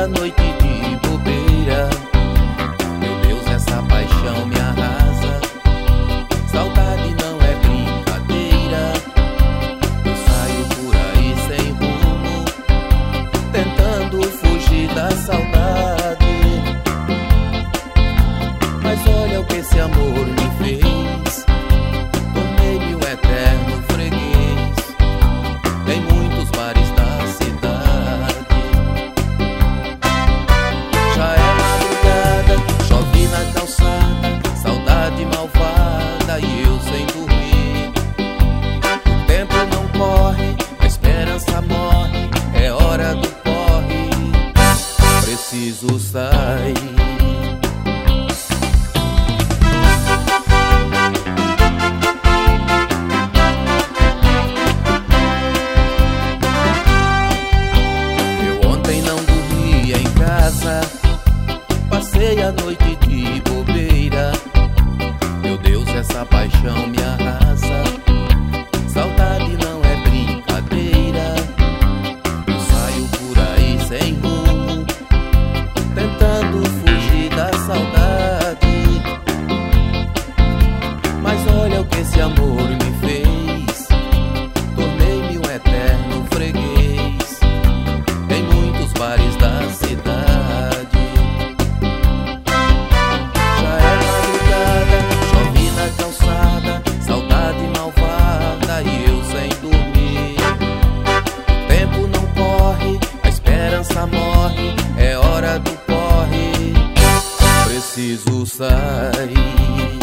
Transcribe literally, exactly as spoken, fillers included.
a noite de bobeira. Meu Deus, essa paixão me arrasa. Saudade não é brincadeira. Eu saio por aí sem rumo, tentando fugir da saudade. Mas olha o que esse amor me fez. Tornei-me o eterno freguês em muitos bares da cidade. Já é madrugada, chove na calçada, saudade malvada e eu sem dormir. O tempo não corre, a esperança morre, é hora do corre, preciso sair. Passei a noite de bobeira. Meu Deus, essa paixão me arrasa. Saudade não é brincadeira. Eu saio por aí sem rumo, tentando fugir da saudade. Mas olha o que esse amor me fez. Tornei-me um eterno freguês em muitos bares da cidade. Morre, é hora do corre, preciso sair.